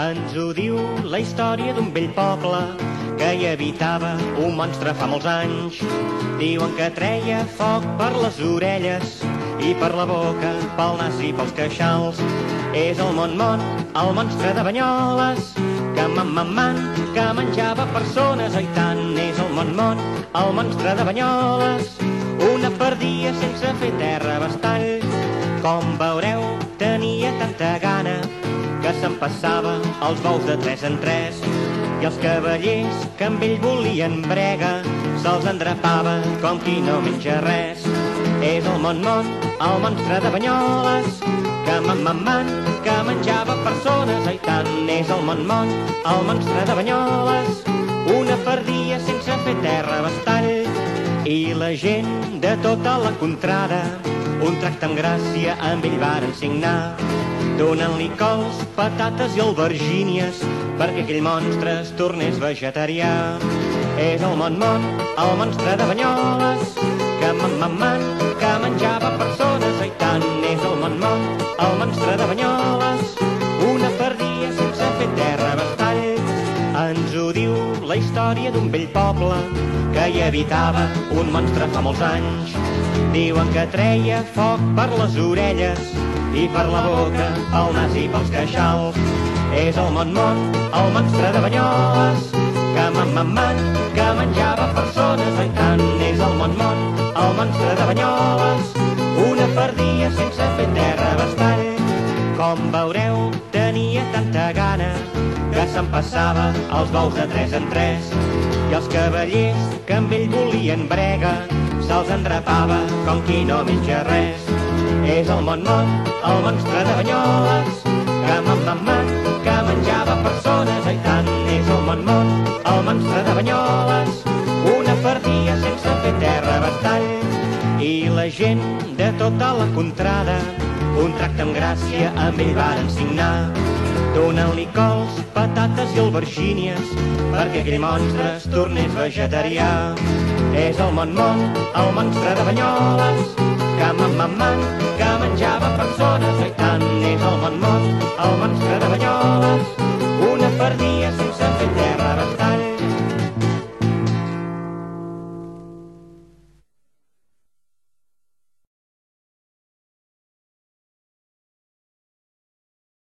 Ens ho diu la història d'un vell poble que hi habitava un monstre fa molts anys. Diuen que treia foc per les orelles i per la boca, pel nas i pels queixals. És el Mon-Mon, el monstre de Banyoles, que que menjava persones, oi tant. És el Mon-Mon, el monstre de Banyoles, una perdia sense fer terra bastall. Com veureu, tenia tanta gana que s'empassava els bous de 3 en 3, i els cavallers que amb ell volien brega se'ls endrapava com qui no menja res. És el Mon-Mon, el monstre de Banyoles, que que menjava persones, oi tant. És el Mon-Mon, el monstre de Banyoles, una perdia sense fer terra bastall. I la gent de tota la contrada un tracte amb gràcia amb ell varen signar, donant-li cols, patates i albergínies perquè aquell monstre es tornés vegetarià. És el Mon-Mon, el monstre de Banyoles, que que menjava persones, oi tant. És el Mon-Mon, el monstre de Banyoles, una perdia sense fer terra bastall. Ens ho diu la història d'un vell poble que hi habitava un monstre fa molts anys. Diuen que treia foc per les orelles i per la boca, pel nas i pels queixals. És el Mon-Mon, el monstre de Banyoles, que que menjava persones, oi tant. És el Mon-Mon, el monstre de Banyoles, una perdia sense fer terra bastall. Com veureu, tenia tanta gana que s'empassava els bous de 3 en 3, i els cavallers que amb ell volien brega se'ls endrapava com qui no menja res. És el Mon-Mon, el monstre de Banyoles, que menjava persones, oi tant. És el Mon-Mon, el monstre de Banyoles, una perdia sense fer terra bastall. I la gent de tota la contrada un tracte amb gràcia amb ell varen signar, donant-li cols, patates i albergínies perquè aquell monstre es tornés vegetarià. És el Mon-Mon, el monstre de Banyoles, que que menjava persones, oi tant. És el Mon-Mon, el monstre de Banyoles, una perdia sense